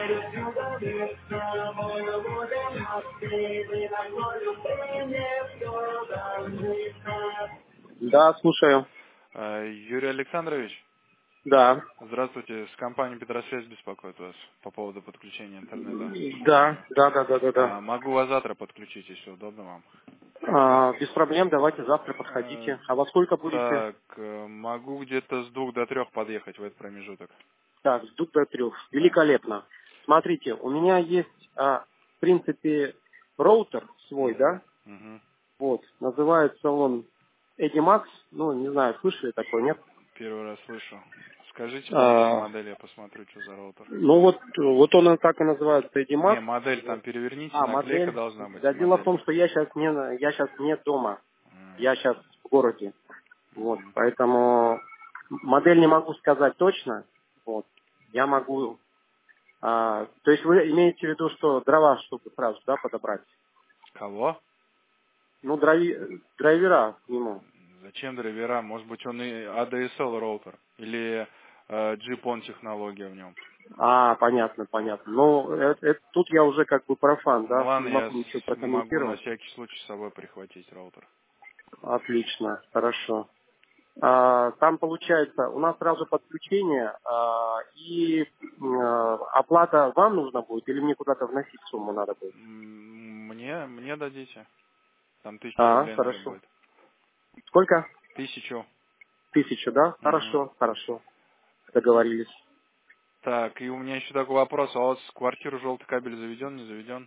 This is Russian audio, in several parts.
Да, слушаю. Юрий Александрович, Да. здравствуйте. С компании Петросвязь беспокоит вас по поводу подключения интернета в Да, доме. да, да, да, да, да. Могу вас завтра подключить, если удобно вам. Без проблем, давайте завтра Э, подходите. А во сколько будете? Так, могу где-то с 2 до 3 подъехать в этот промежуток. Так, с 2 до 3. Да. Великолепно. Смотрите, у меня есть, в принципе, роутер свой, Угу, да? угу. Вот. Называется он Edimax. Ну, не знаю, слышали такой, нет? Первый раз слышу. Скажите, пожалуйста, А, модель, я посмотрю, что за роутер. ну вот он так и называется Не, Edimax. модель там Вот. переверните, наклейка Модель. должна быть Да, с дело в том, моделью. что я сейчас не дома. М, Я сейчас в городе. Вот, мгм. поэтому модель не могу сказать точно. Вот. Я могу... то есть вы имеете в виду, что дрова, чтобы сразу, да, подобрать? Кого? Ну, драйвера к нему. Зачем драйвера? Может быть, он и ADSL роутер или GPON технология в нем. Понятно, понятно. Ну, тут я уже как бы профан, Ну да, ладно, не я могу ничего могу на прокомментировать. всякий случай с собой прихватить роутер. Отлично, хорошо. Там получается, у нас сразу подключение, и оплата вам нужна будет, или мне куда-то вносить сумму надо будет? Мне дадите. Там 1000 рублей надо Хорошо. будет. Сколько? 1000. 1000, да? Мгм. Хорошо, хорошо. Договорились. Так, и у меня еще такой вопрос. А у вас в квартиру желтый кабель заведен, не заведен?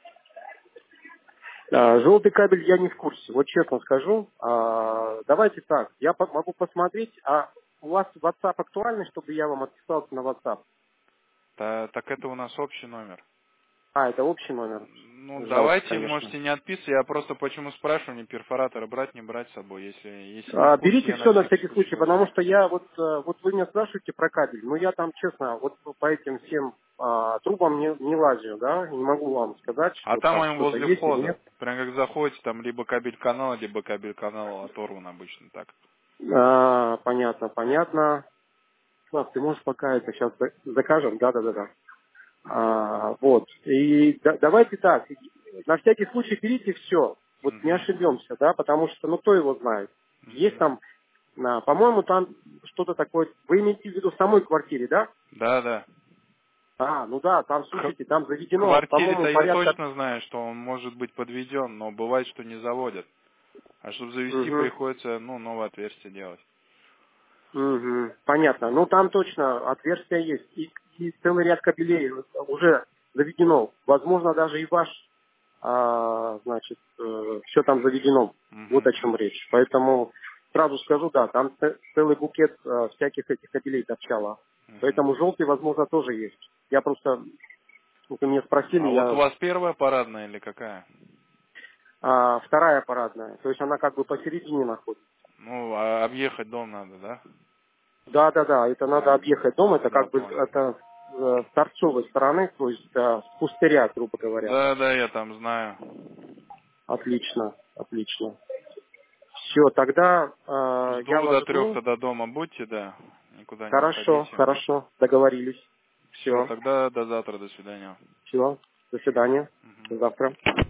Желтый кабель я не в курсе. Вот честно скажу. Давайте так. Я могу посмотреть. А у вас WhatsApp актуальный, чтобы я вам отписался на WhatsApp? Так это у нас общий номер. Это общий номер. Ну, Жалко, давайте, конечно. можете не отписывать. Я просто почему спрашиваю, мне перфоратора брать, не брать с собой. Если не в курсе, Берите я на все на всякий всякий случай случай, потому возьму. что я вот вы меня спрашиваете про кабель, но я там, честно, вот по этим всем трубам не лазю, да, не могу вам сказать, А что там там им что-то возле есть или входа. нет. Прям как заходите, там либо кабель канала, либо кабель канала оторван обычно так. Понятно, понятно. Слав, ты можешь пока это сейчас закажем? Да, да, да, да. Вот. И давайте так, на всякий случай берите все. Вот не Угу. ошибемся, да, потому что, ну, кто его знает. Есть Угу. там, по-моему, там что-то такое. Вы имеете в виду в самой квартире, да? Да, да. Ну да, там, К слушайте, там заведено, по-моему, квартире-то я порядка... точно знаю, что он может быть подведен, но бывает, что не заводят. А чтобы завести, Угу, приходится, ну, новое отверстие делать. угу, понятно. Ну, там точно отверстия есть. И целый ряд кабелей уже заведено. Возможно, даже и ваш значит, все там заведено. Вот Угу. о чем речь. Поэтому сразу скажу, да, там целый букет всяких этих кабелей торчало. Угу. Поэтому желтый, возможно, тоже есть. Я просто, вот вы меня спросили, А вот у я вас первая парадная или какая? вторая парадная. То есть она как бы посередине находится. Ну, объехать дом надо, да? Да, да, да, это надо объехать дом, это Да, как бы понял. это с торцовой стороны, то есть с пустыря, грубо говоря. Да, да, я там знаю. Отлично, отлично. Все, тогда С я 2 до 3 вас жду. тогда дома будьте, да. Никуда не Хорошо, уходите. хорошо, договорились. Все, Все, тогда до завтра, до свидания. все, до свидания, Мгм. до завтра.